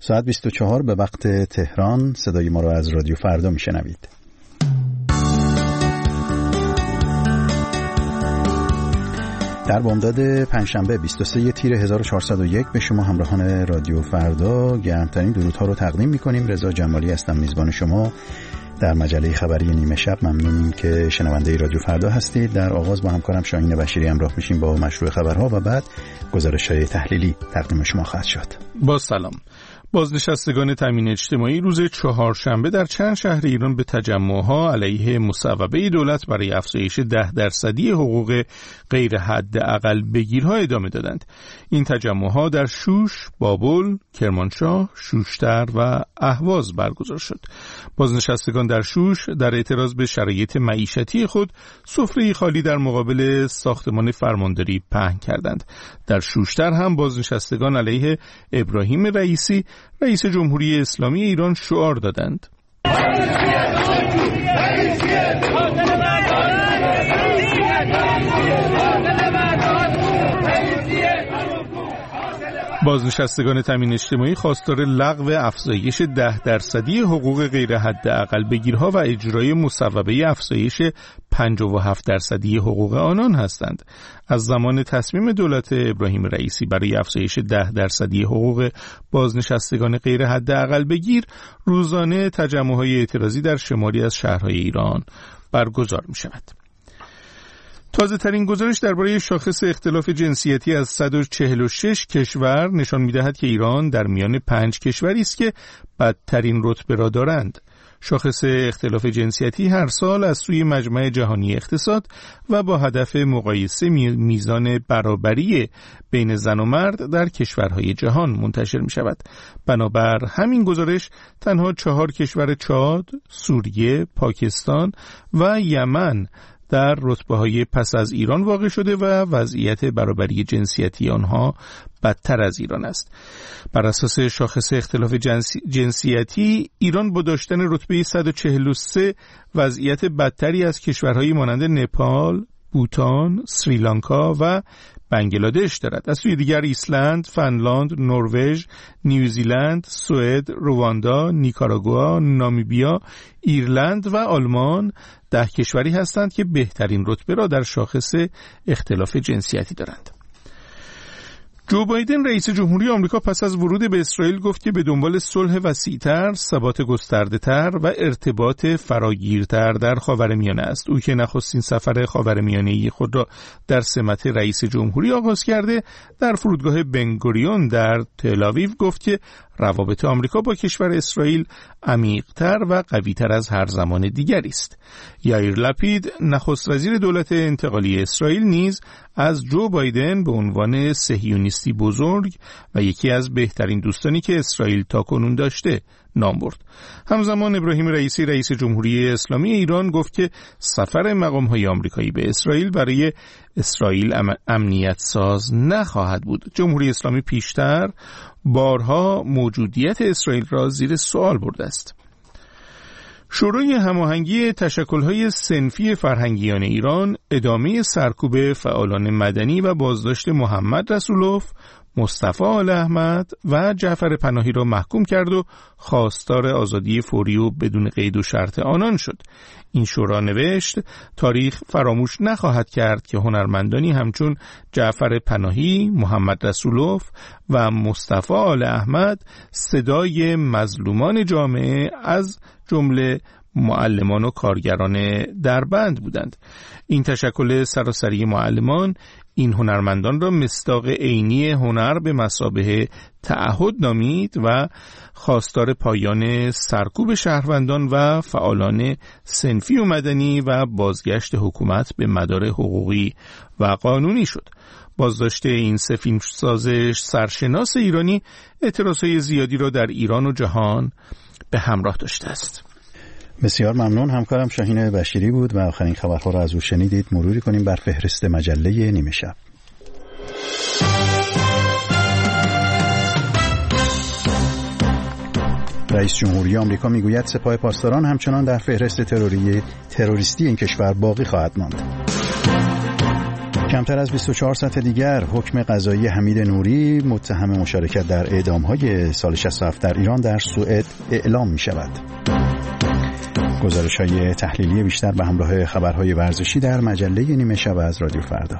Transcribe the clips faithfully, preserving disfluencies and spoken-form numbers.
ساعت بیست و چهار به وقت تهران. صدای ما رو از رادیو فردا میشنوید. در بامداد پنجشنبه بیست و سوم تیر هزار و چهارصد و یک به شما همراهان رادیو فردا گرمترین درودها رو تقدیم می‌کنیم. رضا جمالی هستم، میزبان شما در مجله خبری نیمه شب. ممنونیم که شنونده رادیو فردا هستید. در آغاز با همکارم شاهین بشیری همراه میشیم با مشروع خبرها و بعد گزارش‌های تحلیلی تقدیم شما خواهد شد. با سلام. بازنشستگان تامین اجتماعی روز چهارشنبه در چند شهر ایران به تجمعها علیه مصوبه دولت برای افزایش ده درصدی حقوق غیر حداقل بگیرها ادامه دادند. این تجمعها در شوش، بابل، کرمانشاه، شوشتر و اهواز برگزار شد. بازنشستگان در شوش در اعتراض به شرایط معیشتی خود سفره خالی در مقابل ساختمان فرمانداری پهن کردند. در شوشتر هم بازنشستگان علیه ابراهیم رئیسی رئیس جمهوری اسلامی ایران شعار دادند. بازنشستگان تامین اجتماعی خواستار لغو افزایش ده درصدی حقوق غیر حداقل بگیرها و اجرای مصوبه افزایش پنجاه و هفت درصدی حقوق آنان هستند. از زمان تصمیم دولت ابراهیم رئیسی برای افزایش ده درصدی حقوق بازنشستگان غیر حداقل بگیر، روزانه تجمع‌های اعتراضی در شماری از شهرهای ایران برگزار می‌شود. تازه ترین گزارش درباره شاخص اختلاف جنسیتی از صد و چهل و شش کشور نشان می‌دهد که ایران در میان پنج کشوری است که بدترین رتبه را دارند. شاخص اختلاف جنسیتی هر سال از سوی مجمع جهانی اقتصاد و با هدف مقایسه میزان برابری بین زن و مرد در کشورهای جهان منتشر می شود. بنابر همین گزارش تنها چهار کشور چاد، سوریه، پاکستان و یمن در رتبه‌های پس از ایران واقع شده و وضعیت برابری جنسیتی آنها بدتر از ایران است. بر اساس شاخص اختلاف جنسیتی ایران با داشتن رتبه صد و چهل و سه وضعیت بدتری از کشورهای مانند نپال، بوتان، سریلانکا و بنگلادش دارد. از سوی دیگر ایسلند، فنلاند، نروژ، نیوزیلند، سوئد، رواندا، نیکاراگوآ، نامیبیا، ایرلند و آلمان ده کشوری هستند که بهترین رتبه را در شاخص اختلاف جنسیتی دارند. جو بایدن رئیس جمهوری آمریکا پس از ورود به اسرائیل گفت که به دنبال صلح وسیع‌تر، ثبات گسترده‌تر و ارتباط فراگیرتر در خاورمیانه است. او که نخستین سفر خاورمیانه‌ای خود را در سمت رئیس جمهوری آغاز کرده، در فرودگاه بنگوریون در تل‌آویو گفت که روابط آمریکا با کشور اسرائیل عمیق‌تر و قوی‌تر از هر زمان دیگری است. یائیر لپید نخست وزیر دولت انتقالی اسرائیل نیز از جو بایدن به عنوان صهیونیستی بزرگ و یکی از بهترین دوستانی که اسرائیل تاکنون داشته نام برد. همزمان ابراهیم رئیسی رئیس جمهوری اسلامی ایران گفت که سفر مقام‌های آمریکایی به اسرائیل برای اسرائیل ام... امنیت ساز نخواهد بود. جمهوری اسلامی پیشتر بارها موجودیت اسرائیل را زیر سوال برده است. شورای هماهنگی تشکل‌های صنفی فرهنگیان ایران ادامه سرکوب فعالان مدنی و بازداشت محمد رسولوف، مصطفی آل احمد و جعفر پناهی را محکوم کرد و خواستار آزادی فوری و بدون قید و شرط آنان شد. این شورا نوشت تاریخ فراموش نخواهد کرد که هنرمندانی همچون جعفر پناهی، محمد رسولوف و مصطفی آل احمد صدای مظلومان جامعه از جمله معلمان و کارگران دربند بودند. این تشکل سراسری معلمان این هنرمندان را مصداق عینی هنر به مثابه تعهد نامید و خواستار پایان سرکوب شهروندان و فعالان صنفی و مدنی و بازگشت حکومت به مدار حقوقی و قانونی شد. بازداشت این سه فیلمساز سرشناس ایرانی اعتراضهای زیادی را در ایران و جهان به همراه داشته است. بسیار ممنون. همکارم شاهین بشیری بود و آخرین خبرها را از او شنیدید. مروری کنیم بر فهرست مجله نیمه شب. رئیس جمهوری آمریکا میگوید سپاه پاسداران همچنان در فهرست تروری تروریستی این کشور باقی خواهد ماند. کمتر از بیست و چهار ساعت دیگر حکم قضایی حمید نوری متهم مشارکت در اعدام‌های سال شصت و هفت در ایران در سوئد اعلام می‌شود. گزارش‌های تحلیلی بیشتر به همراه خبرهای ورزشی در مجله نیمه شب از رادیو فردا.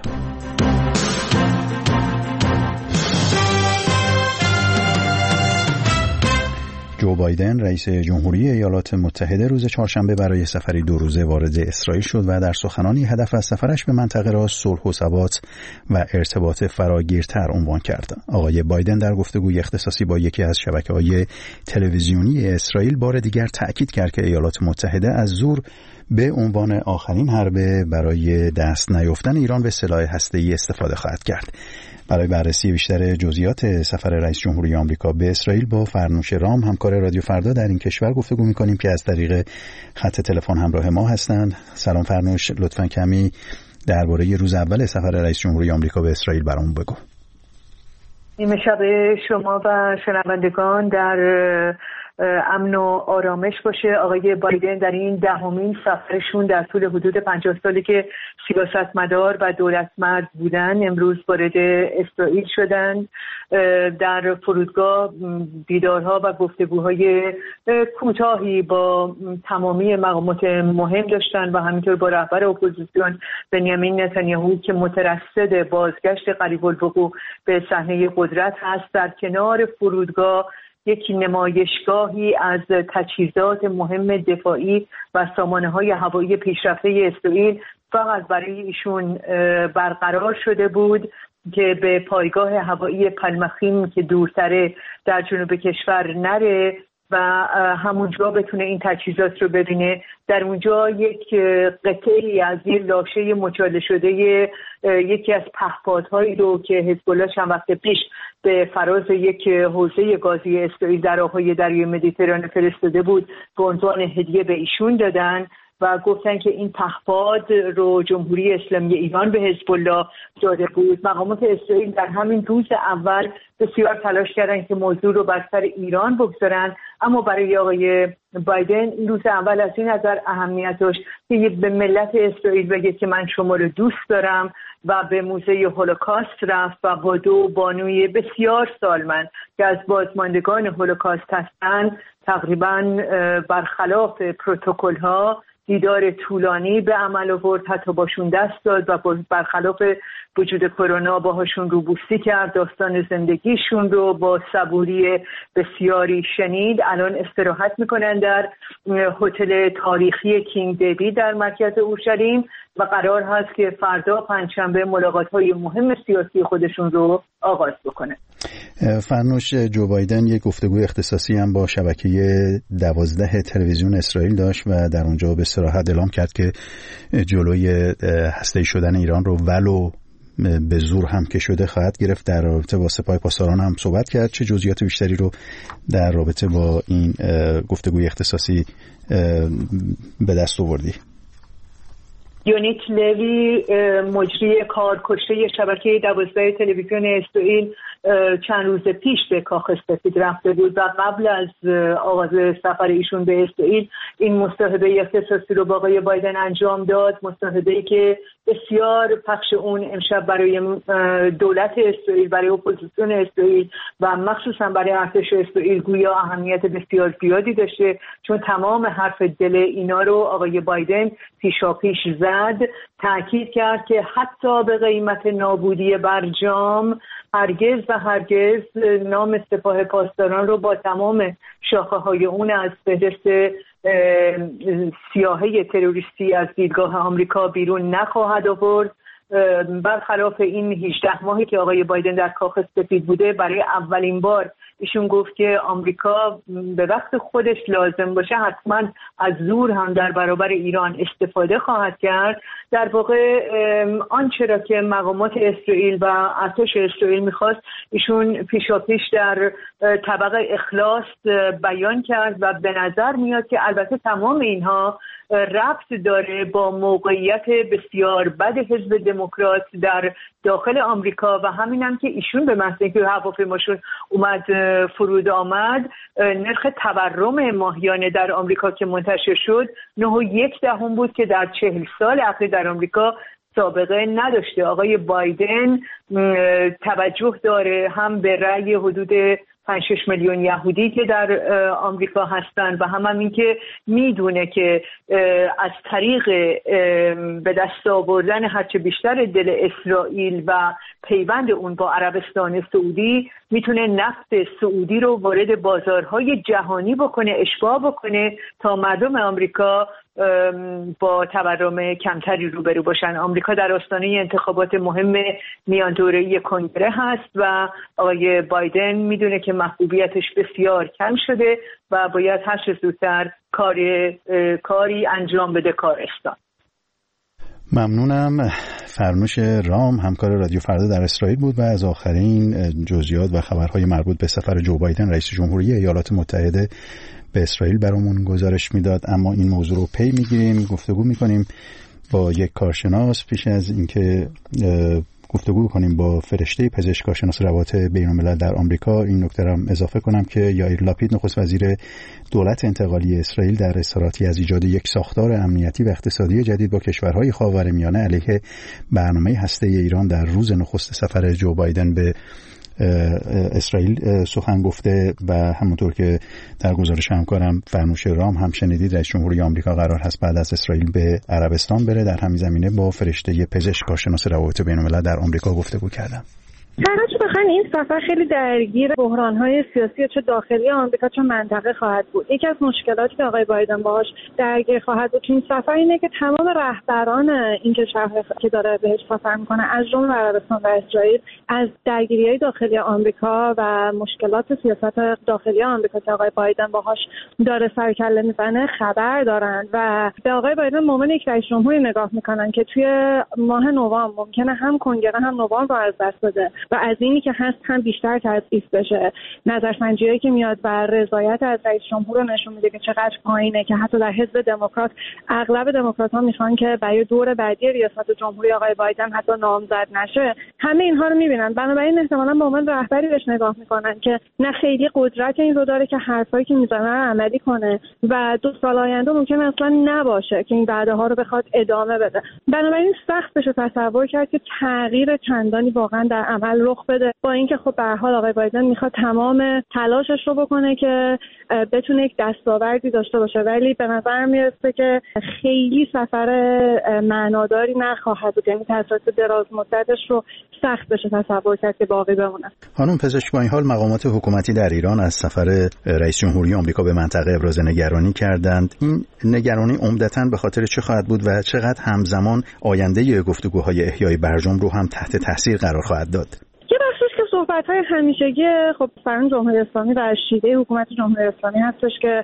جو بایدن رئیس جمهوری ایالات متحده روز چهارشنبه برای سفری دو روزه وارد اسرائیل شد و در سخنانی هدف از سفرش به منطقه را صلح و ثبات و ارتباط فراگیرتر عنوان کرد. آقای بایدن در گفتگوی اختصاصی با یکی از شبکه‌های تلویزیونی اسرائیل بار دیگر تأکید کرد که ایالات متحده از زور به عنوان آخرین حربه برای دست نیافتن ایران به سلاح هسته‌ای استفاده خواهد کرد. برای بررسی بیشتر جزئیات سفر رئیس جمهوری آمریکا به اسرائیل با فرنوش رام همکار رادیو فردا در این کشور گفتگو می‌کنیم که از طریق خط تلفن همراه ما هستند. سلام فرنوش، لطفاً کمی درباره روز اول سفر رئیس جمهوری آمریکا به اسرائیل برام بگو. نیمه شب شما و شنوندگان در امن و آرامش باشه. آقای بایدن در این دهمین سفرشون در طول حدود پنجاه سالی که سیاستمدار و دولتمرد بودن امروز وارد اسرائیل شدن. در فرودگاه دیدارها و گفتگوهای کوتاهی با تمامی مقامات مهم داشتن و همینطور با رهبر اپوزیسیون بنیامین نتانیاهو که مترصد بازگشت قریب الوقوع به صحنه قدرت هست. در کنار فرودگاه یک نمایشگاهی از تجهیزات مهم دفاعی و سامانه‌های هوایی پیشرفته اسرائیل فقط برای ایشون برقرار شده بود که به پایگاه هوایی پلمخیم که دورتره در جنوب کشور نره و همونجا بتونه این تجهیزات رو ببینه. در اونجا یک قطعی از این لاشه مچاله شده یکی از پهپادهایی رو که حزب الله چند وقت پیش به فراز یک حوزه گازی اسرائیل در آبهای دریای مدیترانه فرستاده بود به عنوان هدیه به ایشون دادن و گفتن که این پهپاد رو جمهوری اسلامی ایران به حزب الله داده بود. مقامات اسرائیل در همین روز اول بسیار تلاش کردن که موضوع رو بر سر ایران بگذارن، اما برای آقای بایدن این روز اول از این نظر اهمیت داشت که به ملت اسرائیل بگه که من شما رو دوست دارم و به موزه هولوکاست رفت و با دو بانوی بسیار سالمند که از بازماندگان هولوکاست هستند تقریباً برخلاف پروتکل ها دیدار طولانی به عمل آورد، حتی باشون دست داد و برخلاف وجود کرونا باهاشون روبوسی کرد، داستان زندگیشون رو با صبوری بسیاری شنید. الان استراحت میکنن در هتل تاریخی کینگ دیوید در مرکز اورشلیم و قرار هست که فردا پنجشنبه ملاقات‌های مهم سیاسی خودشون رو آغاز بکنه. فرنوش، جو بایدن یک گفتگوی اختصاصی هم با شبکه دوازده تلویزیون اسرائیل داشت و در اونجا به صراحت اعلام کرد که جلوی هسته‌ای شدن ایران رو ولو به زور هم که شده خواهد گرفت. در رابطه با سپاه پاسداران هم صحبت کرد. چه جزئیات بیشتری رو در رابطه با این گفتگوی اختصاصی به دست آوردی؟ یونیت لوی مجری کارکشته شبکه دوازده تلویزیون اسرائیل چند روز پیش به کاخ سفید رفته بود و قبل از آغاز سفر ایشون به اسرائیل این مصاحبه اختصاصی رو با آقای بایدن انجام داد. مصاحبه‌ای که بسیار پخش اون امشب برای دولت اسرائیل، برای اپوزیسیون اسرائیل و مخصوصا برای ارتش اسرائیل گویا اهمیت بسیار زیادی داشته، چون تمام حرف دل اینا رو آقای بایدن پیشاپیش زد. تأکید کرد که حتی به قیمت نابودی برجام هرگز و هرگز نام سپاه پاسداران رو با تمام شاخه‌های اون از فهرست سیاهه تروریستی از دیدگاه آمریکا بیرون نخواهد آورد. برخلاف این هجده ماهی که آقای بایدن در کاخ سفید بوده، برای اولین بار ایشون گفت که آمریکا به وقت خودش لازم باشه حتما از زور هم در برابر ایران استفاده خواهد کرد. در واقع آنچه را که مقامات اسرائیل و ارتش اسرائیل میخواست ایشون پیشاپیش در طبق اخلاص بیان کرد و به نظر میاد که البته تمام اینها ربط داره با موقعیت بسیار بد حزب دموکرات در داخل آمریکا و همین هم که ایشون به محض اینکه هواپیماشون اومد فرود آمد، نرخ تورم ماهیانه در آمریکا که منتشر شد نه و یک دهم بود که در چهل سال اخیر در آمریکا سابقه نداشته. آقای بایدن توجه داره هم به رأی حدود پنج شش میلیون یهودی که در آمریکا هستن و هم هم این که میدونه که از طریق به دست آوردن هرچه بیشتر دل اسرائیل و پیوند اون با عربستان سعودی میتونه نفت سعودی رو وارد بازارهای جهانی بکنه، اشباع بکنه تا مردم آمریکا با تورم کمتری روبرو باشن. آمریکا در آستانه انتخابات مهم میان دوره‌ای کنگره هست و آقای بایدن میدونه که محبوبیتش بسیار کم شده و باید هر چه زودتر کاری کاری انجام بده کارستان. ممنونم. فرنوش رام همکار رادیو فردا در اسرائیل بود و از آخرین جزئیات و خبرهای مربوط به سفر جو بایدن رئیس جمهوری ایالات متحده به اسرائیل برامون گزارش میداد. اما این موضوع رو پی میگیریم، گفتگو میکنیم با یک کارشناس پیش از اینکه گفتگو کنیم با فرشته پزشک کارشناس روابط بین‌الملل در آمریکا. این نکته را اضافه کنم که یائیر لاپید نخست وزیر دولت انتقالی اسرائیل در اظهاراتی از ایجاد یک ساختار امنیتی و اقتصادی جدید با کشورهای خاورمیانه علیه برنامه هسته ایران در روز نخست سفر جو بایدن به اسرائیل سخن گفته و همونطور که در گزارش همکارم فرنوش رام هم شنیدید، رئیس جمهوری آمریکا قرار هست بعد از اسرائیل به عربستان بره. در همین زمینه با فرشته پزشک کارشناس روابط بین‌الملل در آمریکا گفتگو کردم. هرچه بخواین این سفر خیلی درگیر بحران‌های سیاسی چه داخلی آمریکا چه منطقه خواهد بود. یکی از مشکلاتی که آقای بایدن باهاش درگیر خواهد بود این سفر اینه که تمام رهبران این کشور که داره بهش سفر میکنه از جمله عربستان و اسرائیل از درگیری‌های داخلی آمریکا و مشکلات سیاست داخلی آمریکا که آقای بایدن باهاش داره سر کله میزنه خبر دارن و به آقای بایدن به عنوان یک رئیس جمهوری نگاه میکنن که توی ماه نوامبر ممکنه هم کنگره هم نوامبر رو از دست بده و از اینی که هست هم بیشتر تضعیف بشه. نظرسنجی‌هایی که میاد بر رضایت از رئیس جمهور نشون میده که چقدر پایینه که حتی در حزب دموکرات اغلب دموکرات‌ها میخوان که برای دور بعدی ریاست جمهوری آقای بایدن حتی نامزد نشه. همه اینها رو میبینن، بنابراین احتمالاً به عنوان رهبری بهش نگاه میکنن که نه خیلی قدرت این رو داره که حرفایی که میزنه عملی کنه و دو سال آینده ممکن اصلا نباشه که این وعده ها رو بخواد ادامه بده. بنابراین سخت بشه تصور کرد که تغییر چندانی واقعا در عمل رخ بده، با اینکه خب به هر حال آقای بایدن میخواد تمام تلاشش رو بکنه که بتونه یک دستاوردی داشته باشه، ولی به نظر میرسه که خیلی سفر معناداری نخواهد بود، یعنی تاثیرات دراز مدتش رو سخت بشه تصور کرد که باقی بمونه. خانم پزشک، با این حال مقامات حکومتی در ایران از سفر رئیس جمهوری آمریکا به منطقه ابراز نگرانی کردند. این نگرانی عمدتاً به خاطر چه خواهد بود و چقدر همزمان آینده گفتگوهای احیای برجام رو هم تحت تاثیر قرار خواهد داد؟ صحبت‌های همیشگی خب فرمان جمهوری اسلامی و شیوه حکومت جمهوری اسلامی هستش که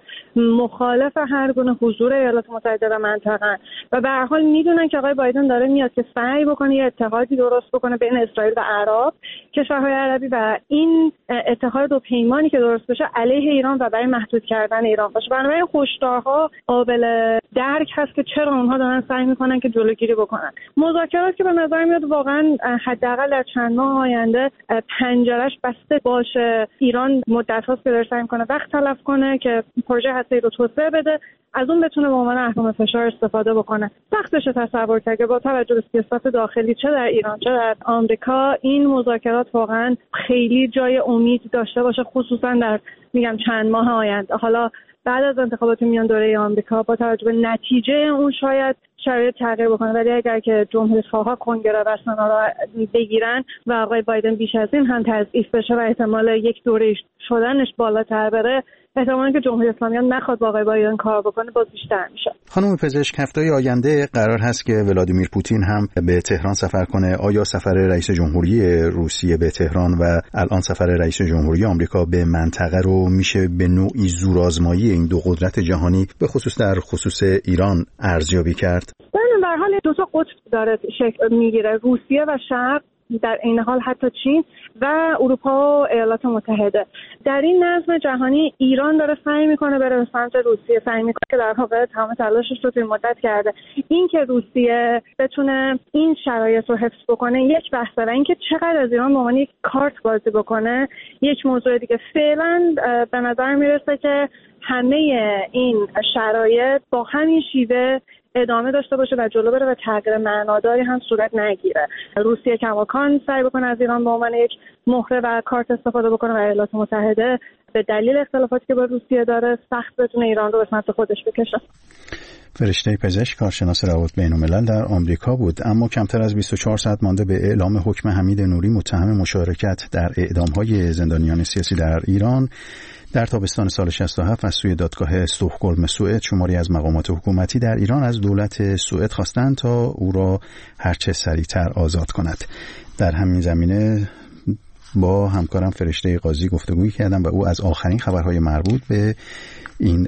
مخالف هر گونه حضور ایالات متحده در منطقه و به هر حال میدونن که آقای بایدن داره میاد که سعی بکنه یه اتحادی درست بکنه بین اسرائیل و عرب کشورهای عربی و این اتحاد و پیمانی که درست بشه علیه ایران و برای محدود کردن ایران باشه. بنابراین هشدارها قابل درک هست که چرا اونها دارن سعی میکنن که جلوگیری بکنن. مذاکرات که به نظر میاد واقعا حداقل در چند ماه آینده پنجره‌اش بسته باشه. ایران مدت‌هاست که داره سعی میکنه وقت تلف کنه که پروژه هسته‌ای رو توسعه بده، از اون بتونه به عنوان اهرم فشار استفاده بکنه. سخت بشه تصور کرد که با توجه به سیاست داخلی چه در ایران چه در آمریکا این مذاکرات واقعا خیلی جای امید داشته باشه، خصوصا در میگم چند ماه آینده. حالا بعد از انتخابات میان دوره آمریکا با توجه به نتیجه اون شاید شرایط تغییر بکنه، ولی اگر که جمهوری‌خواها کنگره و سنا را بگیرن و آقای بایدن بیش از این هم تضعیف بشه و احتمال یک دوره شدنش بالاتر بره، احتمالاً که جمهوری اسلامی نخواد با آقای بایدن کار بکنه باز بیشتر میشه. خانم پزشک، هفته‌های آینده قرار هست که ولادیمیر پوتین هم به تهران سفر کنه. آیا سفر رئیس جمهوری روسیه به تهران و الان سفر رئیس جمهوری آمریکا به منطقه رو میشه به نوعی زورآزمایی این دو قدرت جهانی به خصوص در خصوص ایران ارزیابی کرد؟ به هر حال دو تا قطب داره شکل میگیره، روسیه و شرق، در این حال حتی چین و اروپا و ایالات متحده. در این نظم جهانی ایران داره سعی میکنه بره به سمت روسیه، سعی میکنه که در واقع تمام تلاشش رو توی مدت کرده. این که روسیه بتونه این شرایط رو حفظ بکنه یک بحثه، و اینکه چقدر از ایران به عنوان یک کارت بازی بکنه یک موضوع دیگه. فعلا به نظر میرسه که همه این شرایط با همین شیوه ادامه داشته باشه و جلو بره و تغییر معناداری هم صورت نگیره. روسیه کماکان سعی بکنه از ایران به عنوان یک مهره و کارت استفاده بکنه و ایالات متحده به دلیل اختلافاتی که با روسیه داره سخت بتونه ایران رو به سمت خودش بکشه. فرشته پزشک، کارشناس روابط بین‌الملل در آمریکا بود. اما کمتر از بیست و چهار ساعت مانده به اعلام حکم حمید نوری متهم مشارکت در اعدام‌های زندانیان سیاسی در ایران در تابستان سال شصت و هفت از سوی دادگاه استکهلم سوئد، شماری از مقامات حکومتی در ایران از دولت سوئد خواستند تا او را هرچه سریعتر آزاد کند. در همین زمینه با همکارم فرشته قاضی گفتگویی کردم و او از آخرین خبرهای مربوط به این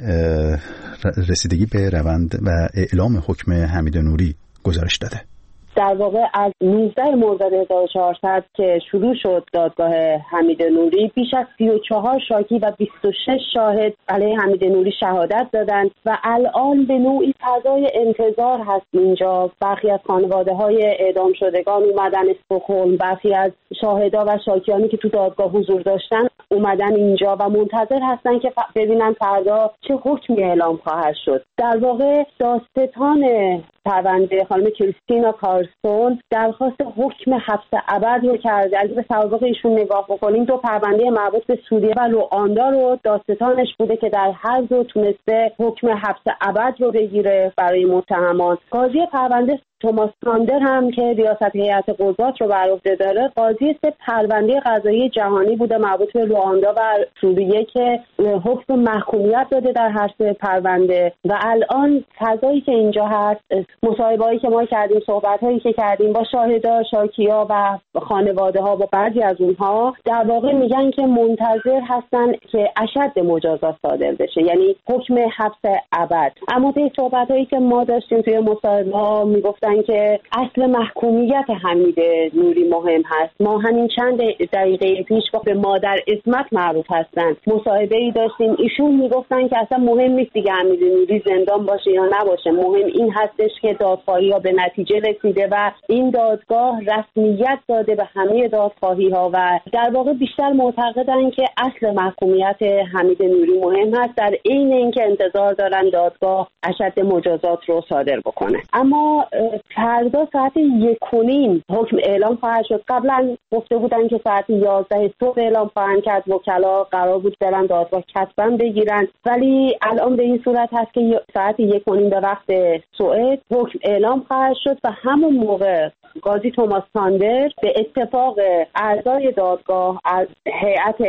رسیدگی به روند و اعلام حکم حمید نوری گزارش داده. در واقع از نوزده مرداد هزار و چهارصد که شروع شد دادگاه حمید نوری، بیش از سی و چهار شاکی و بیست و شش شاهد علیه حمید نوری شهادت دادند و الان به نوعی فضای انتظار هست اینجا. برخی از خانواده‌های اعدام شدگان اومدن استکهلم، برخی از شاهدا و شاکیانی که تو دادگاه حضور داشتن اومدن اینجا و منتظر هستن که ببینن فردا چه حکمی اعلام خواهد شد. در واقع دادستان پرونده خانم کریستینا کارلسون درخواست حکم حبس ابد رو کرده. اگه به سوابق ایشون نگاه بکنیم، دو پرونده مربوط به سوریه و رواندا رو دادستانش بوده که در هر دو تونسته حکم حبس ابد رو بگیره برای متهمان. قاضی پرونده توماس ساندر هم که ریاست هیئت قضات رو بر عهده داره، قاضی سه پرونده قضایی جهانی بوده مربوط به رواندا و سوریه که حکم محکومیت داده در هر سه پرونده. و الان فضایی که اینجا هست، مصاحبه‌ای که ما کردیم، صحبت‌هایی که کردیم با شاهدا، شاکی‌ها و خانواده‌ها، با بعضی از اونها در واقع میگن که منتظر هستن که اشد مجازات صادر بشه، یعنی حکم حبس ابد. اما به صحبت‌هایی که ما داشتیم توی مصاحبه‌ها میگفتن که اصل محکومیت حمید نوری مهم هست. ما همین چند دقیقه پیش به مادر اسمت معروف هستن مصاحبه‌ای داشتیم، ایشون میگفتن که اصلا مهم نیست دیگه حمید نوری زندان باشه یا نباشه، مهم این هستش که دادخواهی‌ها به نتیجه رسیده و این دادگاه رسمیت داده به همه دادخواهی‌ها و در واقع بیشتر معتقدن که اصل محکومیت حمید نوری مهم هست، در عین اینکه انتظار دارن دادگاه اشد مجازات رو صادر بکنه. اما فردا ساعت یک و نیم حکم اعلام خواهد شد. قبلا گفته بودن که ساعت یازده صبح اعلام خواهند کرد، وکلا قرار بود برن دادگاه کتبا بگیرن، ولی الان به این صورت هست که ساعت یک و نیم به وقت سوئد حکم اعلام خواهد شد و همون موقع قاضی توماس ساندر به اتفاق اعضای دادگاه از هیئت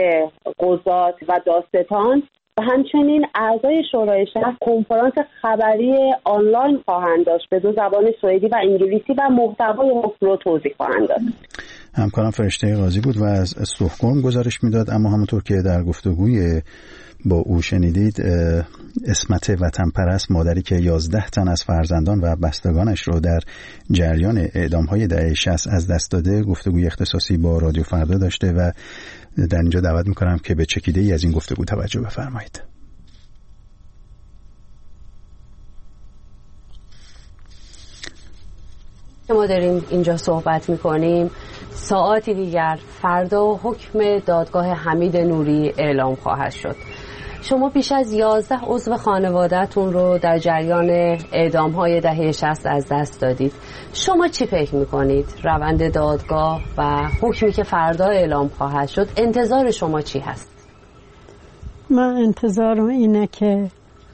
قضات و دادستان و همچنین اعضای شورای شهر کنفرانس خبری آنلاین خواهند داشت به دو زبان سوئدی و انگلیسی و محتوای حکم رو توضیح خواهند داد. همکارم فرشته قاضی بود و از استکهلم گزارش میداد. اما همونطور که در گفتگوی با او شنیدید، اسمت وطن پرست، مادری که یازده تن از فرزندان و بستگانش رو در جریان اعدام‌های دهه شصت از دست داده، گفتگوی اختصاصی با رادیو فردا داشته و در اینجا دعوت میکنم که به چکیده‌ای از این گفتگو توجه بفرمایید. ما داریم اینجا صحبت میکنیم، ساعاتی دیگر فردا حکم دادگاه حمید نوری اعلام خواهد شد. شما بیش از یازده عضو خانواده‌تون رو در جریان اعدام‌های دهه شصت از دست دادید. شما چی فکر میکنید؟ روند دادگاه و حکمی که فردا اعلام خواهد شد، انتظار شما چی هست؟ من انتظارم اینه که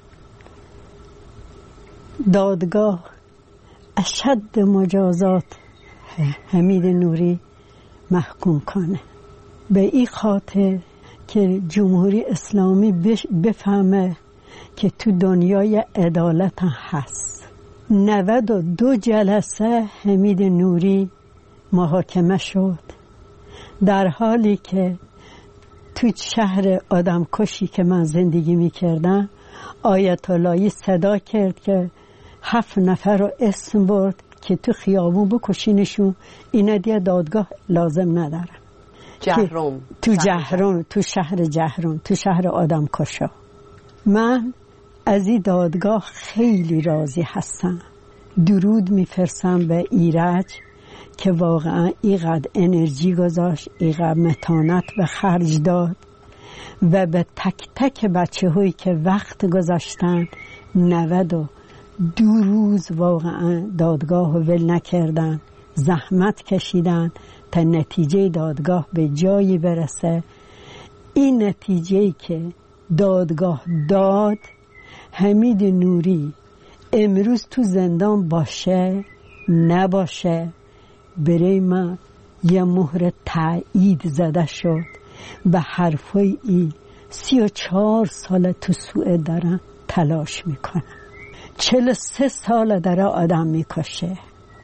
دادگاه اشد مجازات حمید نوری محکوم کنه، به این خاطر که جمهوری اسلامی بفهمه که تو دنیای عدالت هست. نود و دو جلسه حمید نوری محاکمه شد، در حالی که تو شهر آدم کشی که من زندگی میکردم آیت اللهی صدا کرد که هفت نفر رو اسم برد که تو خیابون بکشینشون، اینا دیگه دادگاه لازم نداره. جهرم تو جهرم، تو شهر جهرم، تو شهر آدم کشا. من از این دادگاه خیلی راضی هستم. درود میفرستم به ایرج که واقعا اینقدر انرژی گذاشت، اینقدر متانت به خرج داد و به تک تک بچه هایی که وقت گذاشتن، نود و دو روز واقعا دادگاه ول نکردن، زحمت کشیدن تا نتیجه دادگاه به جایی برسه. این نتیجه‌ای که دادگاه داد، حمید نوری امروز تو زندان باشه نباشه، برای من یه مهر تایید زده شد به حرفای ای سی و چهار سال تو سوئد دارن تلاش میکنن، چهل و سه سال داره آدم میکشه.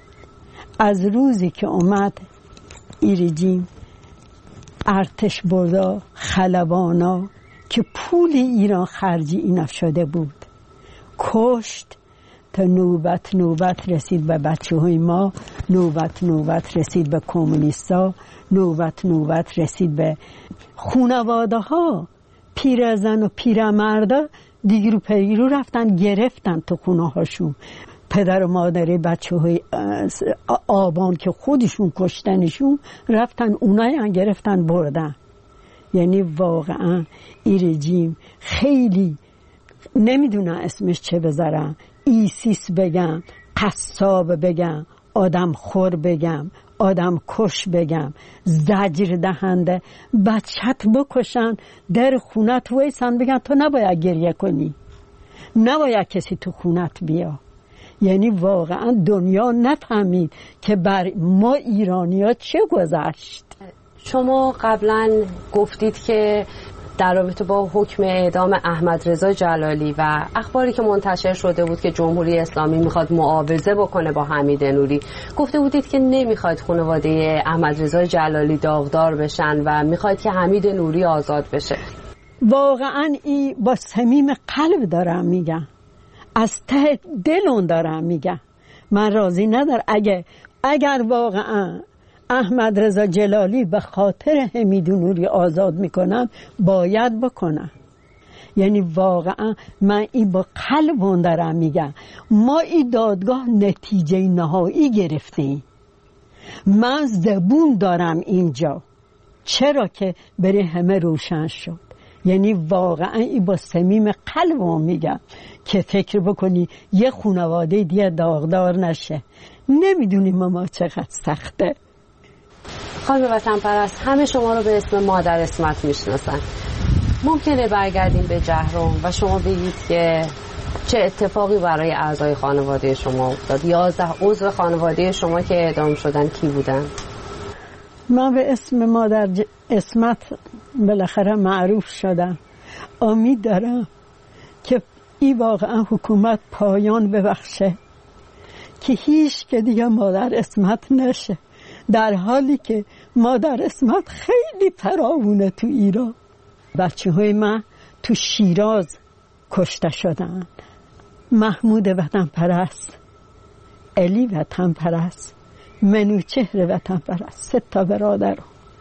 از روزی که اومد ای رژیم ارتش بردا خلبانا که پول ایران خرجی اینا شده بود کشت، تا نوبت نوبت رسید به بچه های ما، نوبت نوبت رسید به کمونیستا، نوبت نوبت رسید به خانواده ها. پیرزن و پیرمردا دیگه رو پیرو رفتن گرفتن تو خونه هاشون، پدر و مادر بچه های آبان که خودشون کشتنشون رفتن اونای هم گرفتن بردن. یعنی واقعا این رژیم خیلی نمیدونن اسمش چه بذارن، ایسیس بگم، قصاب بگم، آدم خور بگم، آدم کش بگم، زجر دهنده، بچت بکشن در خونت ویسن بگن تو نباید گریه کنی، نباید کسی تو خونت بیا. یعنی واقعا دنیا نفهمید که بر ما ایرانی ها چه گذشت. شما قبلا گفتید که در رابطه با حکم اعدام احمد رضا جلالی و اخباری که منتشر شده بود که جمهوری اسلامی میخواد معاوضه بکنه با حمید نوری، گفته بودید که نمیخواید خانواده احمد رضا جلالی داغدار بشن و میخواید که حمید نوری آزاد بشه. واقعا این با صمیم قلب دارم میگم، از ته دلون دارم میگم، من راضی ندارم. اگه اگر واقعا احمد رضا جلالی به خاطر حمید نوری آزاد میکنن باید بکنن. یعنی واقعا من این با قلبون دارم میگم، ما این دادگاه نتیجه نهایی گرفتیم. من زبون دارم اینجا، چرا که برای همه روشن شد. یعنی واقعا این با صمیم قلبم میگم که فکر بکنی یه خانواده دیگه داغدار نشه. نمیدونیم ما چقدر سخته. خانم وطن پرست، همه شما رو به اسم مادر اسمت میشناسن. ممکنه برگردیم به جهرم و شما بگید که چه اتفاقی برای اعضای خانواده شما افتاد؟ یازده عضو خانواده شما که اعدام شدن کی بودن؟ من به اسم مادر اسمت بالاخره معروف شدم. امید دارم که این واقعا حکومت پایان ببخشه که هیچ که دیگه مادر اسمت نشه، در حالی که مادر اسمت خیلی فراوونه تو ایران. بچه های من تو شیراز کشته شدن، محمود وطن پرست، علی وطن پرست، منوچهر وطن پرست، سه تا برادر.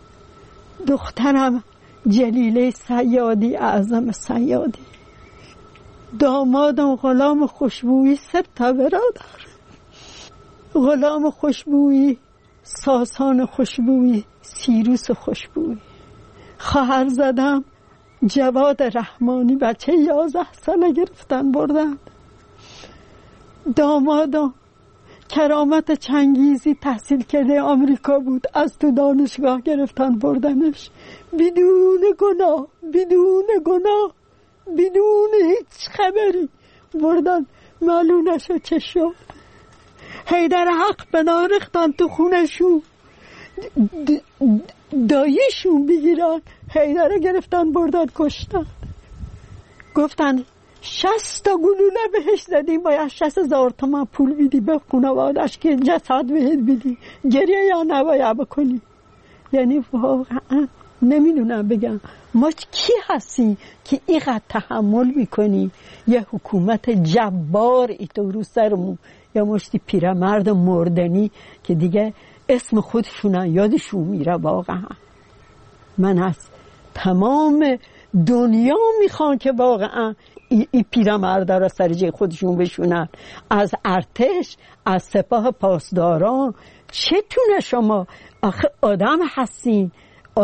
دخترم جلیله صیادی، اعظم صیادی، دامادم غلام خوشبویی، سه تا برادر، غلام خوشبویی، ساسان خوشبویی، سیروس خوشبویی. خواهر زدم جواد رحمانی، بچه یازده ساله گرفتن بردن. دامادم کرامت چنگیزی تحصیل کرده آمریکا بود، از تو دانشگاه گرفتن بردنش بدون گناه، بدون گناه، بدون هیچ خبری بردن. معلوم نشد چه شد. حیدر حق بنا ریختن تو خونشون، داییشون بگیرن، حیدر گرفتن بردن کشتن. گفتن شصت تا گلوله بهش زدیم، باید شصت هزار تومن پول بیدی به خانوادش که جسد بهت بیدی، گریه یا نباید بکنی. یعنی واقعا نمیدونم بگم ما کی هستی که اینقدر تحمل میکنی یه حکومت جبار ای تو رو سرمون، یا مشتی پیرمرد مردنی که دیگه اسم خودشون یادشون میره. واقعا من از تمام دنیا میخوان که واقعا این ای پیرمرد را سر جای خودشون بشونن، از ارتش، از سپاه پاسداران. چتونه شما آخه آدم هستین،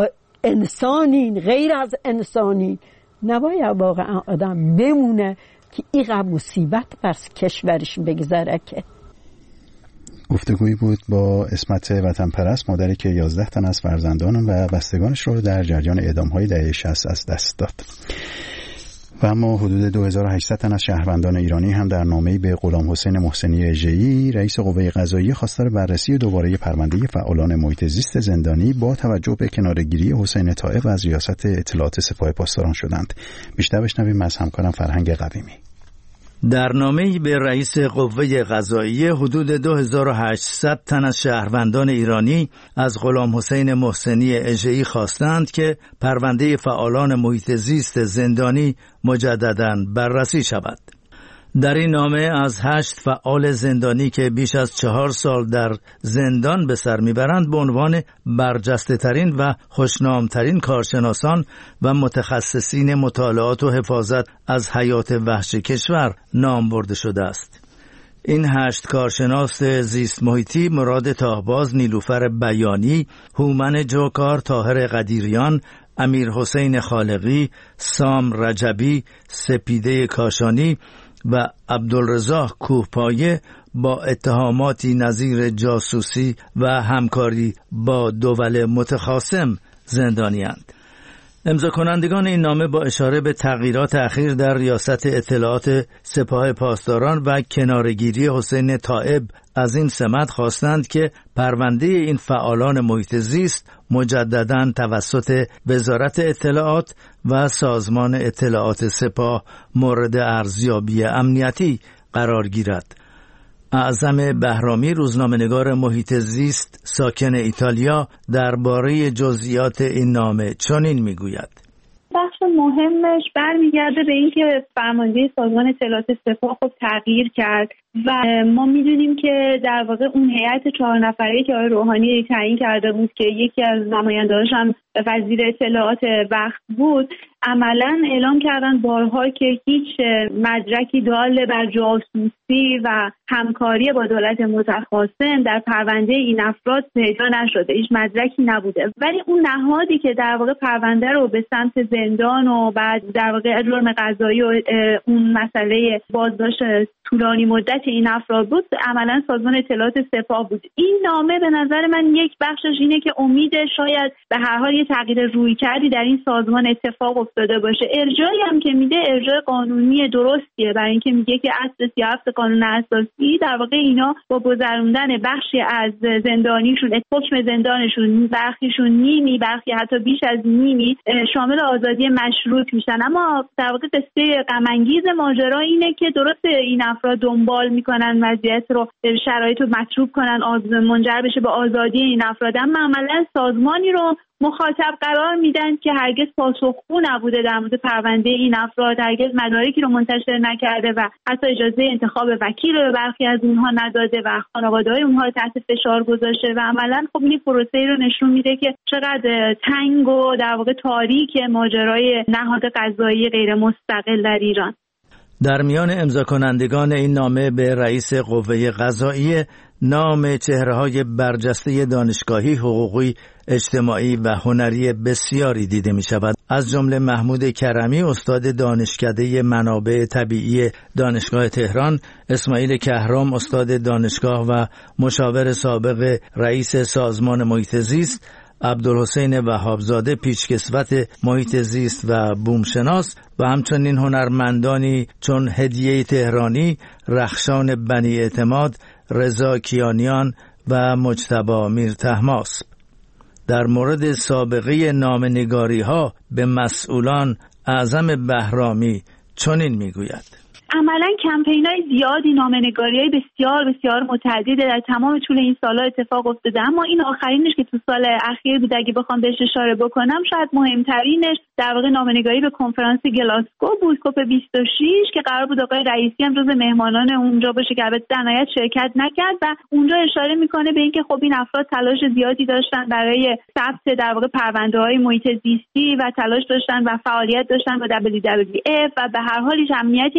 انسانین، غیر از انسانین، نباید واقعا آدم بمونه که این مصیبت بر کشورش بگذره. که گفتگویی بود با اسمت وطن پرست، مادری که یازده تن از فرزندان و بستگانش رو در جریان اعدام‌های دهه شصت از دست داد. و اما حدود دو هزار و هشتصد تن از شهروندان ایرانی هم در نامه‌ای به غلام حسین محسنی اژه‌ای رئیس قوه قضاییه خواستار بررسی دوباره پرونده فعالان محیط زیست زندانی با توجه به کناره‌گیری حسین طائب از ریاست اطلاعات سپاه پاسداران شدند. بیشتر بشنویم از همکارم فرهنگ قویمی. در نامه‌ای به رئیس قوه قضاییه حدود دو هزار و هشتصد تن از شهروندان ایرانی از غلام حسین محسنی اژه‌ای خواستند که پرونده فعالان محیط زیست زندانی مجدداً بررسی شود. در این نامه از هشت فعال زندانی که بیش از چهار سال در زندان به سر میبرند به عنوان برجسته ترین و خوشنامترین کارشناسان و متخصصین مطالعات و حفاظت از حیات وحش کشور نام برده شده است. این هشت کارشناس زیست محیطی مراد تاهباز نیلوفر بیانی، هومن جوکار، طاهر قدیریان، امیر حسین خالقی، سام رجبی، سپیده کاشانی و عبدالرزاق کوهپایه با اتهاماتی نظیر جاسوسی و همکاری با دول متخاصم زندانی‌اند. امضا کنندگان این نامه با اشاره به تغییرات اخیر در ریاست اطلاعات سپاه پاسداران و کناره‌گیری حسین طائب از این سمت خواستند که پرونده این فعالان محیط زیست مجدداً توسط وزارت اطلاعات و سازمان اطلاعات سپاه مورد ارزیابی امنیتی قرار گیرد. اعظم بهرامی، روزنامه‌نگار محیط زیست ساکن ایتالیا، درباره جزئیات این نامه چنین میگوید: بخش مهمش برمیگرده به اینکه فرمانده سازمان اطلاعات سپاه خب تغییر کرد و ما میدونیم که در واقع اون هیئت چهار نفره‌ای که آقای روحانی تعیین کرده بود که یکی از نماینده‌هاش هم وزیر اطلاعات وقت بود، عملاً اعلام کردن بارها که هیچ مدرکی دال بر جاسوسی و همکاری با دولت متخاصم در پرونده این افراد پیدا نشده، هیچ مدرکی نبوده. ولی اون نهادی که در واقع پرونده رو به سمت زندان و بعد در واقع جرم قضایی و اون مسئله بازداشت طولانی مدت این افراد بود، عملاً سازمان اطلاعات سپاه بود. این نامه به نظر من یک بخشش اینه که امید شاید به هر حال یه تغییر رویکردی در این سازمان اتفاق افتاده باشه. ارجاعی هم که میده ارجاع قانونی درستیه، برای اینکه میگه که اصل سی و هفت قانون اساسی در واقع اینا با گذروندن بخشی از زندانیشون، حکم زندانشون، برخیشون نیمی، برخی حتی بیش از نیمی شامل آزادی مشروط میشن. اما در واقع قصه غم انگیز ماجرا اینه که درست این افراد دنبال میکنن وضعیت رو، شرایط رو مطلوب کنن، منجر بشه به آزادی این افراد، اما عملا سازمانی رو مخاطب قرار میدن که هرگز پاسخگو نبوده در مورد پرونده این افراد، هرگز مدارکی رو منتشر نکرده و حتی اجازه انتخاب وکیل رو برخی از اونها نداده و خانواده‌های اونها رو تحت فشار گذاشته و عملاً خب این پروسه‌ای رو نشون میده که چقدر تنگ و در واقع تاریک ماجرای نهاد قضایی غیر مستقل در ایران. در میان امضا کنندگان این نامه به رئیس قوه قضاییه نام چهره‌های برجسته دانشگاهی، حقوقی، اجتماعی و هنری بسیاری دیده می شود. از جمله محمود کرمی، استاد دانشکده منابع طبیعی دانشگاه تهران، اسماعیل کهرام، استاد دانشگاه و مشاور سابق رئیس سازمان محیط زیست، عبدالحسین وهابزاده، پیشکسوت محیط زیست و بومشناس و همچنین هنرمندانی چون هدیه تهرانی، رخشان بنی اعتماد، رضا کیانیان و مجتبی میرطهماسب. در مورد سابقه نامه‌نگاری‌ها به مسئولان اعظم بهرامی چنین میگوید: عملاً کمپین‌های زیادی، نامه‌نگاری‌های بسیار بسیار متعدد در تمام طول این سال‌ها اتفاق افتاده، اما این آخرینش که تو سال اخیر بود اگه بخوام بهش اشاره بکنم، شاید مهمترینش در واقع نامه‌نگاری به کنفرانس گلاسگو بود، کوپ بیست و شش، که قرار بود آقای رئیسی هم جز مهمانان اونجا باشه که البته در نهایت شرکت نکرد و اونجا اشاره میکنه به اینکه خب این افراد تلاش زیادی داشتن برای ثبت در واقع پرونده‌های محیط زیستی و تلاش داشتن و فعالیت داشتن با دبلیو دبلیو اف و به هر حال هیچ امنیتی نداشتن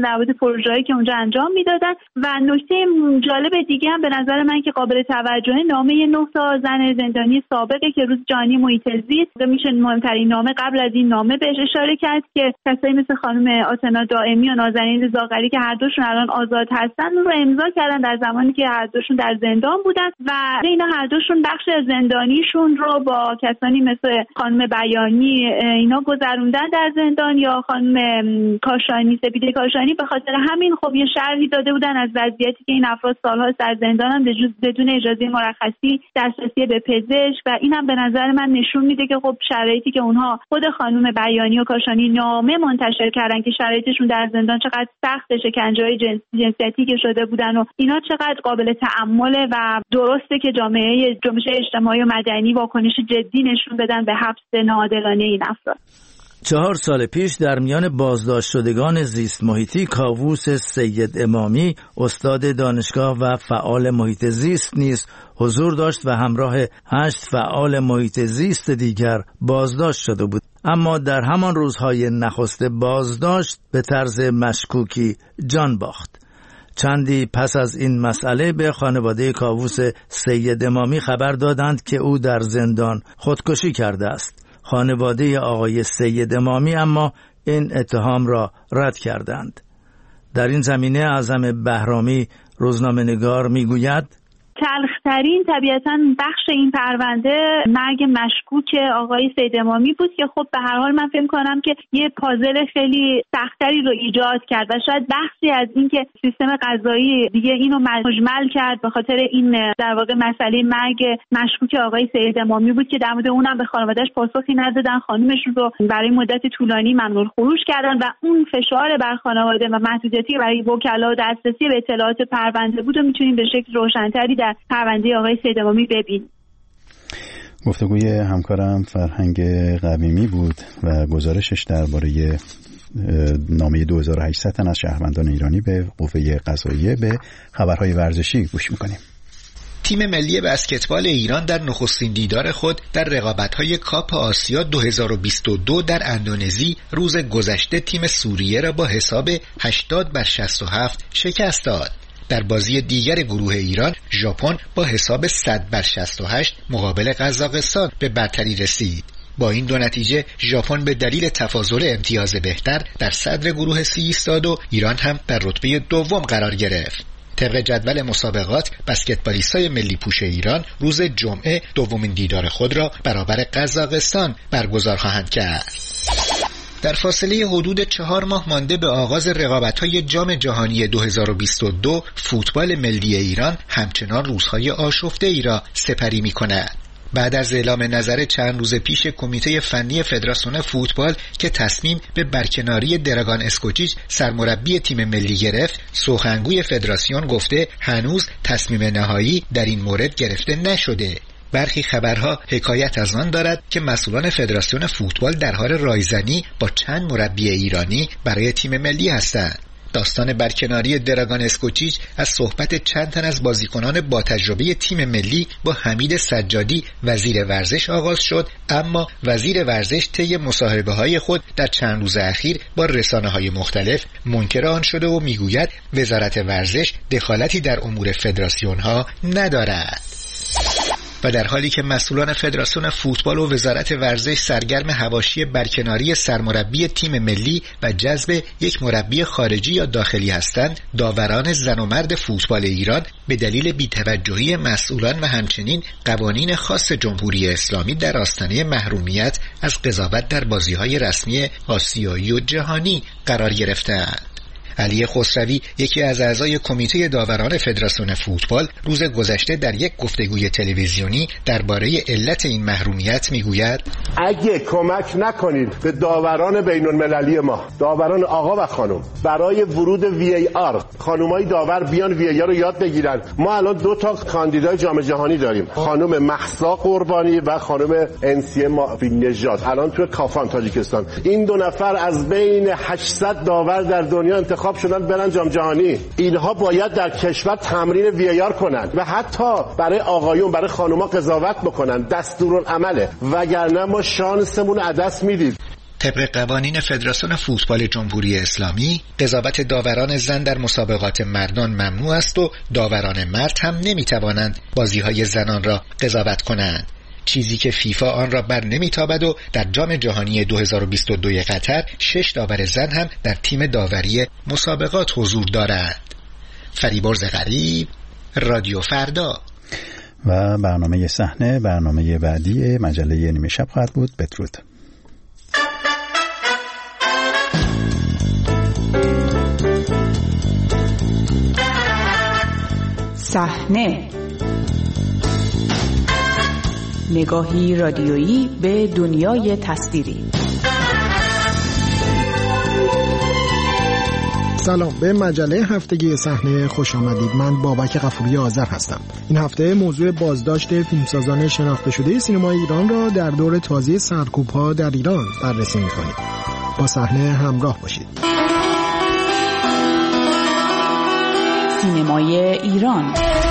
در مورد پروژه‌ای که اونجا انجام میدادن. و نکته جالب دیگه هم به نظر من که قابل توجه نامه نه تا زن زندانی سابقه که روز جهانی محیط زیست میشه مهمترین نامه. قبل از این نامه بهش اشاره کرد که کسایی مثل خانم آتنا دائمی و نازنین زاغری که هر دوشون الان آزاد هستن رو امضا کردن در زمانی که هر دوشون در زندان بودن و اینا هر دوشون بخش زندانیشون رو با کسانی مثل خانم بیانی اینا گذروندن در زندان یا خانم کاشانی سپیده کاشانی. به خاطر همین خب یه شرحی داده بودن از وضعیتی که این افراد سال‌ها در زندانن بدون اجازه مرخصی، دسترسی به پزشک و اینم به نظر من نشون میده که خب شرایطی که اونها خود خانم بیانی و کاشانی نامه منتشر کردن که شرایطشون در زندان چقدر سخت، شکنجه‌های جنسیتی که شده بودن و اینا چقدر قابل تأمله و درسته که جامعه جنبش اجتماعی و مدنی واکنش جدی نشون بدن به حبس ناعادلانه این افراد. چهار سال پیش در میان بازداشت شدگان زیست محیطی کاووس سید امامی استاد دانشگاه و فعال محیط زیست نیز حضور داشت و همراه هشت فعال محیط زیست دیگر بازداشت شده بود. اما در همان روزهای نخست بازداشت به طرز مشکوکی جان باخت. چندی پس از این مسئله به خانواده کاووس سید امامی خبر دادند که او در زندان خودکشی کرده است. خانواده آقای سید امامی اما این اتهام را رد کردند. در این زمینه اعظم بهرامی روزنامه‌نگار میگوید تلخترین طبیعتاً بخش این پرونده مرگ مشکوک آقای سید امامی بود که خب به هر حال من فکر کنم که یه پازل خیلی سختری رو ایجاد کرد و شاید بخشی از این که سیستم قضایی دیگه اینو مجمل کرد به خاطر این در واقع مسئله مرگ مشکوک آقای سید امامی بود که در مورد اونم به خانواده‌اش پاسخی ندادن، خانومشون رو برای مدت طولانی ممنوع خروج کردن و اون فشار بر خانواده و محدودیتی برای وکلا و دسترسی به اطلاعات پرونده بود و میتونیم به شکل روشن‌تری در پرونده آقای سید امامی ببین. گفتگوی همکارم فرهنگ قویمی بود و گزارشش درباره نامه دو هزار و هشتصد تن از شهروندان ایرانی به قوه قضاییه. به خبرهای ورزشی گوش میکنیم. تیم ملی بسکتبال ایران در نخستین دیدار خود در رقابت‌های کاپ آسیا دو هزار و بیست و دو در اندونزی روز گذشته تیم سوریه را با حساب هشتاد بر شصت و هفت شکست داد. در بازی دیگر گروه ایران ژاپن با حساب صد بر شصت و هشت مقابل قزاقستان به برتری رسید. با این دو نتیجه ژاپن به دلیل تفاضل امتیاز بهتر در صدر گروه سی ایستاد و ایران هم در رتبه دوم قرار گرفت. طبق جدول مسابقات بسکتبالیستای ملی پوش ایران روز جمعه دومین دیدار خود را برابر قزاقستان برگزار خواهند کرد. در فاصله حدود چهار ماه مانده به آغاز رقابت‌های جام جهانی دو هزار و بیست و دو فوتبال ملی ایران همچنان روزهای آشفته ای را سپری می‌کند. بعد از اعلام نظر چند روز پیش کمیته فنی فدراسیون فوتبال که تصمیم به برکناری دراگان اسکوچیچ سرمربی تیم ملی گرفت، سخنگوی فدراسیون گفته هنوز تصمیم نهایی در این مورد گرفته نشده. برخی خبرها حکایت از آن دارد که مسئولان فدراسیون فوتبال در حال رایزنی با چند مربی ایرانی برای تیم ملی هستند. داستان برکناری دراگان اسکوچیچ از صحبت چند تن از بازیکنان با تجربه تیم ملی با حمید سجادی وزیر ورزش آغاز شد، اما وزیر ورزش طی مصاحبه‌های خود در چند روز اخیر با رسانه‌های مختلف منکر آن شده و میگوید وزارت ورزش دخالتی در امور فدراسیون‌ها ندارد. و در حالی که مسئولان فدراسیون فوتبال و وزارت ورزش سرگرم حواشی برکناری سرمربی تیم ملی و جذب یک مربی خارجی یا داخلی هستند، داوران زن و مرد فوتبال ایران به دلیل بی‌توجهی مسئولان و همچنین قوانین خاص جمهوری اسلامی در آستانه محرومیت از قضاوت در بازی‌های رسمی آسیایی و جهانی قرار گرفتند. علی خسروی، یکی از اعضای کمیته داوران فدراسیون فوتبال، روز گذشته در یک گفتگوی تلویزیونی درباره علت این محرومیت میگوید اگه کمک نکنید به داوران بین المللی ما، داوران آقا و خانم، برای ورود وی ای آر، خانمای داور بیان وی ای آر رو یاد بگیرن. ما الان دو تا کاندیدای جام جهانی داریم، خانم مهسا قربانی و خانم انسیه مافی نژاد، الان تو کافان تاجیکستان. این دو نفر از بین هشتصد داور در دنیا انتخاب شدن برن جام جهانی. اینها باید در کشور تمرین وی ای آر کنن و حتی برای آقایون، برای خانوما قضاوت بکنن. دستورالعمله، وگرنه ما شانسمون عدس میدید. طبق قوانین فدراسیون فوتبال جمهوری اسلامی قضاوت داوران زن در مسابقات مردان ممنوع است و داوران مرد هم نمیتوانند بازی‌های زنان را قضاوت کنند، چیزی که فیفا آن را بر نمیتابد و در جام جهانی دو هزار و بیست و دو قطر شش داور زن هم در تیم داوری مسابقات حضور دارند. فریبرز غریب، رادیو فردا. و برنامه صحنه برنامه بعدی مجله نیمه شب خواهد بود. بدرود. صحنه، نگاهی رادیویی به دنیای تصویری. سلام، به مجله هفتگی صحنه خوش آمدید. من بابک غفوری آذر هستم. این هفته موضوع بازداشت فیلمسازان شناخته شده سینمای ایران را در دور تازه سرکوب‌ها در ایران بررسی می‌کنیم. با صحنه همراه باشید. سینمای ایران.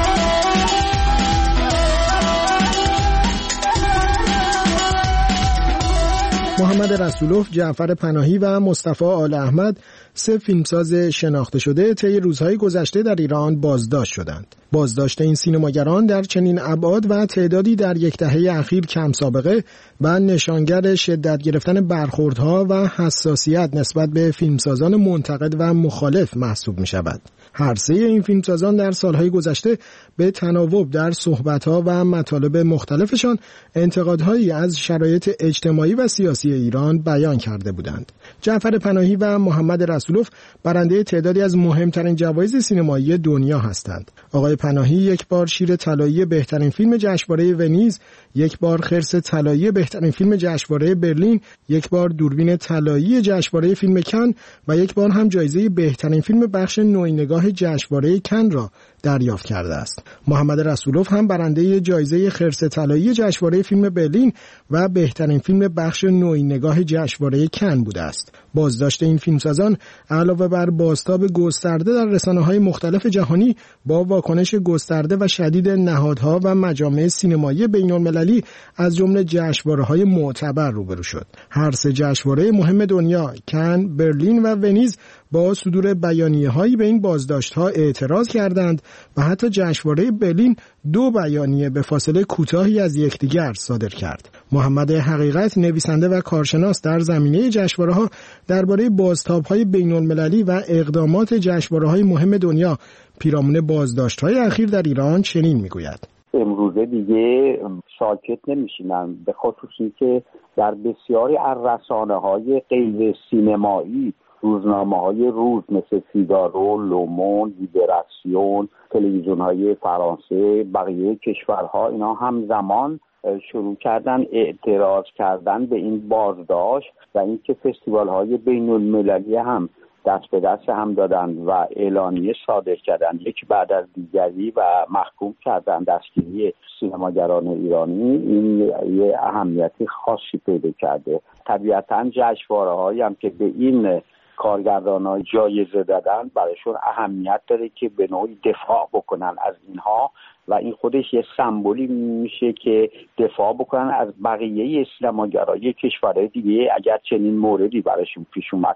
محمد رسولوف، جعفر پناهی و مصطفی آل احمد، سه فیلمساز شناخته شده طی روزهای گذشته در ایران بازداشت شدند. بازداشت این سینماگران در چنین ابعاد و تعدادی در یک دهه اخیر کم سابقه و نشانگر شدت گرفتن برخوردها و حساسیت نسبت به فیلمسازان منتقد و مخالف محسوب می شود. هر سه این فیلمسازان در سالهای گذشته به تناوب در صحبت‌ها و مطالب مختلفشان انتقادهایی از شرایط اجتماعی و سیاسی ایران بیان کرده بودند. جعفر پناهی و محمد رسولوف برنده تعدادی از مهمترین جوایز سینمایی دنیا هستند. آقای پناهی یک بار شیر طلایی بهترین فیلم جشنواره ونیز، یک بار خرس طلایی بهترین فیلم جشنواره برلین، یک بار دوربین طلایی جشنواره فیلم کن و یک بار هم جایزه بهترین فیلم بخش نوعی نگاه جشنواره کن را دریافت کرده است. محمد رسولوف هم برنده جایزه خرس طلایی جشنواره فیلم برلین و بهترین فیلم بخش نوعی نگاه جشنواره کن بوده است. بازداشت این فیلمسازان علاوه بر بازتاب گسترده در رسانه‌های مختلف جهانی با واکنش گسترده و شدید نهادها و مجامع سینمایی بین‌المللی از جمله جشنواره‌های معتبر روبرو شد. هر سه جشنواره مهم دنیا، کن، برلین و ونیز، با صدور بیانیه‌هایی به این بازداشت‌ها اعتراض کردند و حتی جشنواره برلین دو بیانیه به فاصله کوتاهی از یکدیگر صادر کرد. محمد حقیقت، نویسنده و کارشناس در زمینه جشنواره‌ها، درباره بازتاب‌های بین‌المللی و اقدامات جشنواره‌های مهم دنیا پیرامون بازداشت‌های اخیر در ایران چنین می‌گوید: امروزه دیگه ساکت نمیشینن، به خصوصی که در بسیاری از رسانه‌های غیر سینمایی، روزنامه‌های روز مثل فیگارو، لومون، لیبراسیون، تلویزیون‌های فرانسه، بقیه کشورها، اینا همزمان شروع کردن اعتراض کردن به این بازداشت و اینکه فستیوال‌های بین‌المللی هم دست به دست هم دادن و اعلامیه صادر کردن، یک بعد از دیگری، و محکوم کردن دستگیری سینماگران ایرانی. این یه اهمیتی خاصی پیدا کرده. طبیعتاً جشنواره‌هایی هم که به این کارگردان‌ها جایزه دادن برایشون اهمیت داره که به نوعی دفاع بکنن از اینها و این خودش یه سمبولی میشه که دفاع بکنن از بقیه سینماگرای کشورهای دیگه اگر چنین موردی براشون پیش اومد.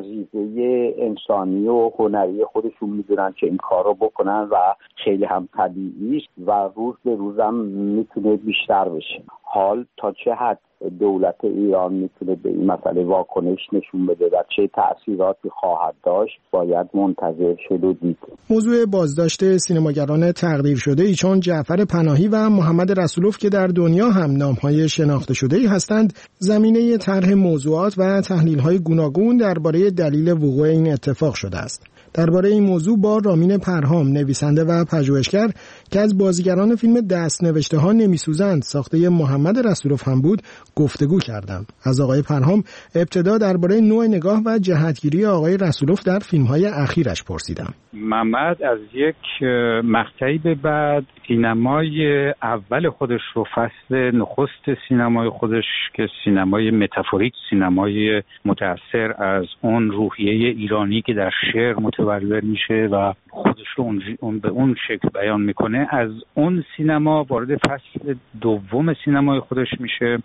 وظیفه انسانی و هنری خودشون میدونن که این کار رو بکنن و خیلی هم طبیعی است و روز به روزم میتونه بیشتر بشه. حال تا چه حد دولت ایران میتونه به این مسئله واکنش نشون بده و چه تأثیراتی خواهد داشت باید منتظر شد و دید. موضوع بازداشت سینماگران تقدیر شده ای چون جعفر پناهی و محمد رسولوف که در دنیا هم نامهای شناخته شده ای هستند، زمینه طرح موضوعات و تحلیل‌های گوناگون درباره دلیل وقوع این اتفاق شده است. درباره این موضوع با رامین پرهام، نویسنده و پژوهشگر که از بازیگران فیلم دست نوشته ها نمیسوزند ساخته محمد رسولوف هم بود گفتگو کردم. از آقای پرهام ابتدا درباره نوع نگاه و جهتگیری آقای رسولوف در فیلم‌های اخیرش پرسیدم. محمد از یک مقطعی به بعد سینمای اول خودش رو، فصل نخست سینمای خودش که سینمای متافوریک، سینمای متأثر از اون روحیه ایرانی که در شعر متولد میشه و خودش رو اون, اون به اون شکل بیان میکنه، از اون سینما وارد فصل دوم سینمای خودش میشه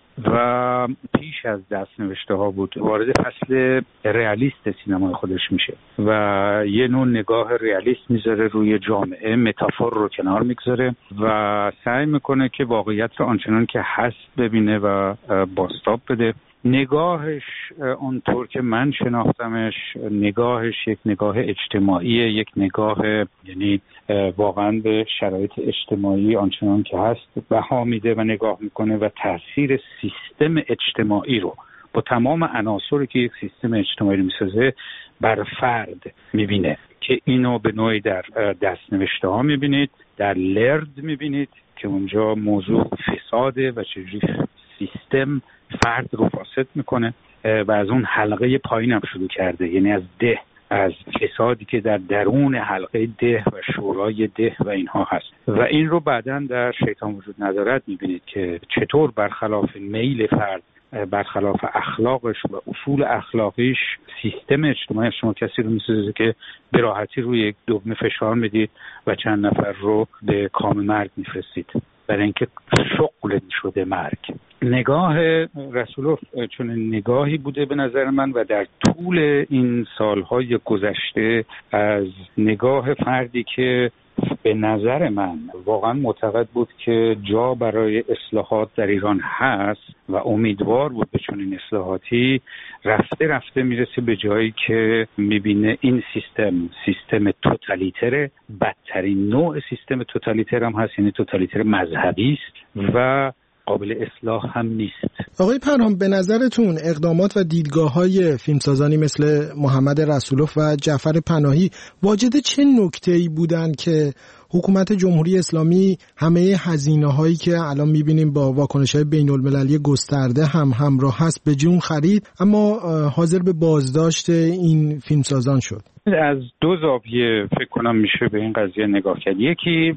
و پیش از دست نوشته ها بود وارد فصل رئالیست سینمای خودش میشه و یه نوع نگاه رئالیست میذاره روی جامعه، متافور رو کنار میگذاره و سعی میکنه که واقعیت رو آنچنان که هست ببینه و بازتاب بده. نگاهش اونطور که من شناختمش، نگاهش یک نگاه اجتماعیه، یک نگاه یعنی واقعا به شرایط اجتماعی آنچنان که هست بها میده و نگاه میکنه و تاثیر سیستم اجتماعی رو با تمام عناصری که یک سیستم اجتماعی رو میسازه بر فرد میبینه که اینو به نوعی در دستنوشته ها میبینید، در لرد میبینید که اونجا موضوع فساده و چجوری سیستم فرد رو فاسد میکنه و از اون حلقه پایین هم شروع کرده، یعنی از ده، از فسادی که در درون حلقه ده و شورای ده و اینها هست و این رو بعداً در شیطان وجود ندارد میبینید که چطور برخلاف میل فرد، برخلاف اخلاقش و اصول اخلاقیش سیستم اجتماعی شما کسی رو میسازه که به راحتی روی یک دکمه فشار میدید و چند نفر رو به کام مرگ میفرستید برای اینکه شغل شده مرگ. نگاه رسولوف چون نگاهی بوده به نظر من و در طول این سالهای گذشته از نگاه فردی که به نظر من واقعا معتقد بود که جا برای اصلاحات در ایران هست و امیدوار بود به چنین اصلاحاتی، رفته رفته میرسه به جایی که میبینه این سیستم سیستم توتالیتره، بدترین نوع سیستم توتالیتر هم هست، یعنی توتالیتر مذهبی است و قابل اصلاح هم نیست. آقای پرهام، به نظرتون اقدامات و دیدگاه‌های فیلمسازانی مثل محمد رسولوف و جعفر پناهی واجد چه نکته‌ای بودن که حکومت جمهوری اسلامی همه هزینه‌هایی که الان می‌بینیم با واکنش‌های بین‌المللی گسترده هم همراه هست به جون خرید، اما حاضر به بازداشت این فیلمسازان شد؟ از دو زاویه فکر کنم میشه به این قضیه نگاه کرد. یکی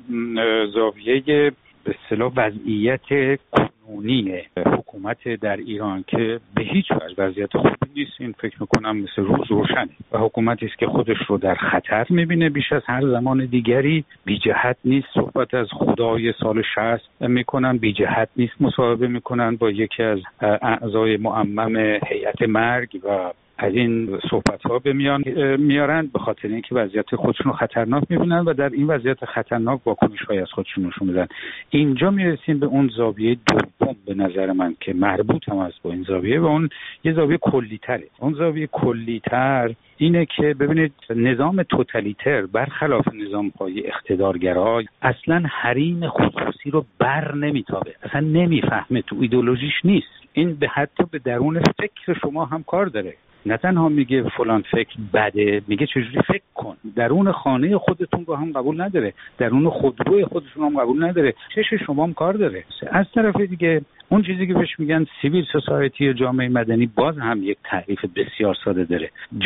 زاویه به اصطلاح وضعیت کنونی حکومت در ایران که به هیچ وجه وضعیت خوبی نیست. این فکر میکنم مثل روز روشنه و حکومتی است که خودش رو در خطر میبینه بیش از هر زمان دیگری. بی جهت نیست صحبت از خدای سال شصت میکنن، بی جهت نیست مصاحبه میکنن با یکی از اعضای معمم هیئت مرگ و از این صحبت ها به میان میارن به خاطر اینکه وضعیت خودشون رو خطرناک میبینن و در این وضعیت خطرناک واکنش های از خودشون نشون میدن. اینجا میرسیم به اون زاویه دوم به نظر من که مربوط هم است با این زاویه و اون یه زاویه کلی تره. اون زاویه کلی تر اینه که ببینید نظام توتالیتر برخلاف نظام های اقتدارگرا اصلا حریم خصوصی رو بر نمیتابه، اصلا نمیفهمه، تو ایدئولوژیش نیست. این به حتی به درون فکر شما هم کار داره. نه تنها میگه فلان فکر بده، میگه چجوری فکر کن. درون خانه خودتون رو هم قبول نداره، درون خودروی خودشون هم قبول نداره، چش شما هم کار داره. از طرف دیگه اون چیزی که بهش میگن سیویل سوسایتی یا جامعه مدنی باز هم یک تعریف بسیار ساده داره.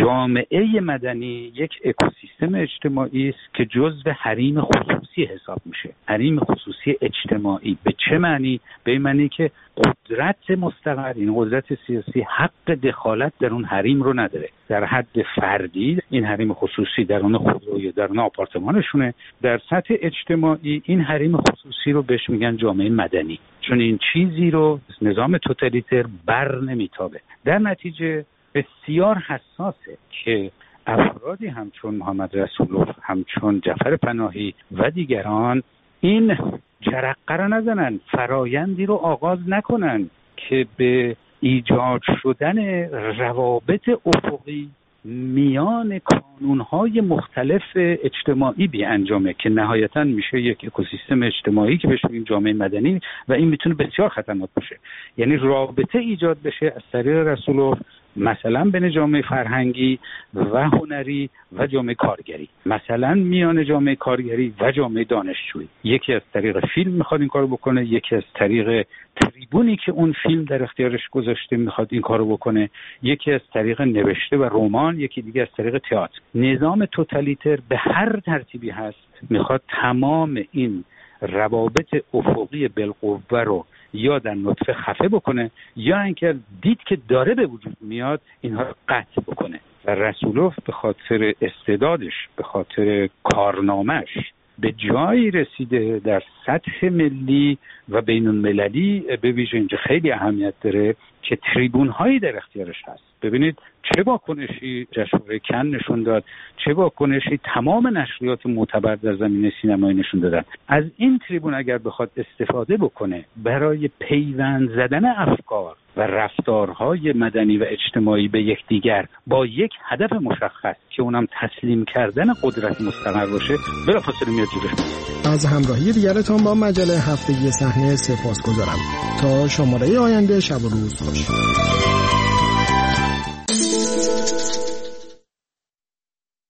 جامعه مدنی یک اکوسیستم اجتماعی است که جزو حریم خصوصی حساب میشه. حریم خصوصی اجتماعی به چه معنی؟ به معنی که قدرت مستقر، این قدرت سیاسی حق دخالت در اون حریم رو نداره. در حد فردی این حریم خصوصی در اون خودروی در اون آپارتمانشونه. در سطح اجتماعی این حریم خصوصی رو بهش میگن جامعه مدنی، چون این چیزی رو نظام توتالیتر بر نمیتابه. در نتیجه بسیار حساسه که افرادی همچون محمد رسولوف، همچون جعفر پناهی و دیگران این جرقه را نزنن، فرایندی رو آغاز نکنن که به ایجاد شدن روابط افقی میان کانونهای مختلف اجتماعی بی انجامه که نهایتاً میشه یک اکوسیستم اجتماعی که بهش میگیم جامعه مدنی و این میتونه بسیار خطرناک باشه. یعنی رابطه ایجاد بشه از طریق رسولوف مثلا بین جامعه فرهنگی و هنری و جامعه کارگری، مثلا میان جامعه کارگری و جامعه دانشجویی. یکی از طریق فیلم میخواد این کارو بکنه، یکی از طریق تریبونی که اون فیلم در اختیارش گذاشته میخواد این کارو بکنه، یکی از طریق نوشته و رمان، یکی دیگه از طریق تئاتر. نظام توتالیتر به هر ترتیبی هست میخواد تمام این روابط افقی بالقوه رو یا در نطفه خفه بکنه یا اینکه دید که داره به وجود میاد اینها رو قطع بکنه و رسولوف به خاطر استعدادش، به خاطر کارنامش به جایی رسیده در سطح ملی و بین المللی، به ویژه اینجا خیلی اهمیت داره که تریبون هایی در اختیارش هست. ببینید چه واکنشی جشنواره کن نشون داد، چه واکنشی تمام نشریات معتبر در زمینه سینمایی نشون دادن. از این تریبون اگر بخواد استفاده بکنه برای پیوند زدن افکار و رفتارهای مدنی و اجتماعی به یکدیگر با یک هدف مشخص که اونم تسلیم کردن قدرت مستقر باشه، بلافاصله میاد جلوش. از همراهی دیگرتان با مجله هفتگی صحنه سپاسگزارم. تا شماره آینده، شب و روز خوش.